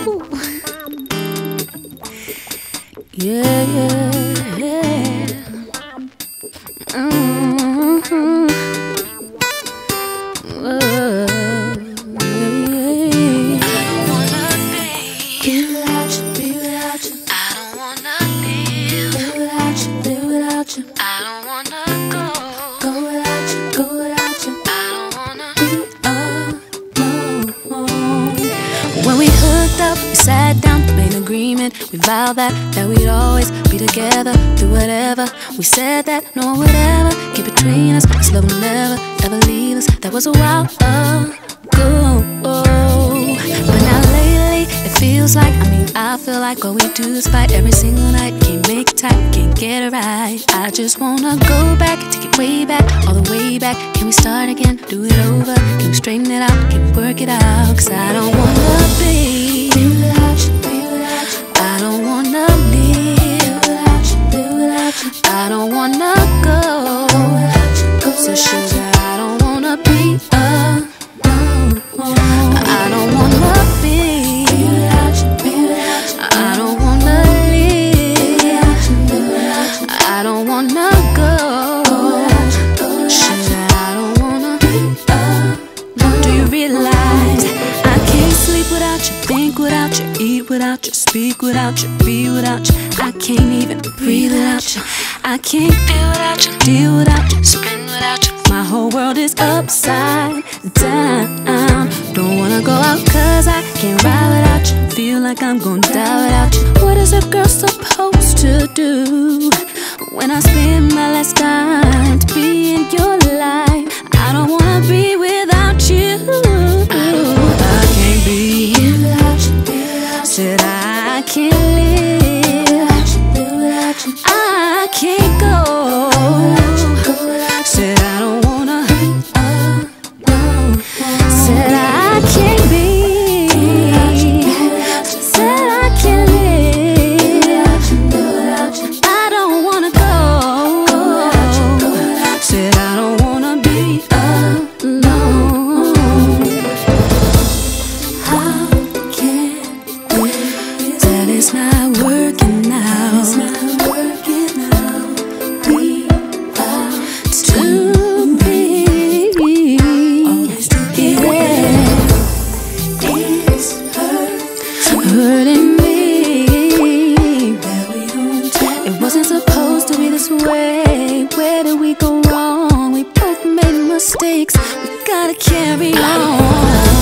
Yeah, yeah, yeah. Whoa, yeah. Be without you, be without you. I don't wanna live. Be without you, be without you. I don't wanna go. Go without you, go without you. I don't wanna Be alone. When we hooked up, we sat down, made an agreement. We vowed that we'd always be together through whatever. We said that no one would ever get between us. This love will never, ever leave us. That was a while ago. But now lately, it feels like, I feel like all we do is fight every single night. Can't make it tight, can't get it right. I just wanna go back, take it way back, all the way back. Can we start again, do it over? Can we straighten it out, can we work it out? Cause I don't wanna be without you, be without you. I don't wanna live without you, be without you. I don't wanna go without you, go so without sugar, I don't wanna be alone. I don't wanna be without you, be without you. I don't wanna live I don't wanna go sugar, I don't wanna be alone. Do you realize I can't sleep without you, think without you, eat without you, speak without you, be without you. I can't even breathe without you. I can't feel without you, deal without you, spin without you. My whole world is upside down. Don't wanna go out cause I can't ride without you. Feel like I'm gonna die without you. What is a girl supposed to do when I spend my last time to be in your life? I don't wanna be without you. I can't be without you, be without you. Said I can't live Without you, I can't go Said I don't wanna Said I can't be Said I can't live I don't wanna go Said I don't wanna be alone. how can That is not working out we are to be it's hurting me. that we don't talk. It wasn't supposed to be this way. Where did we go wrong? We both made mistakes. We gotta carry on.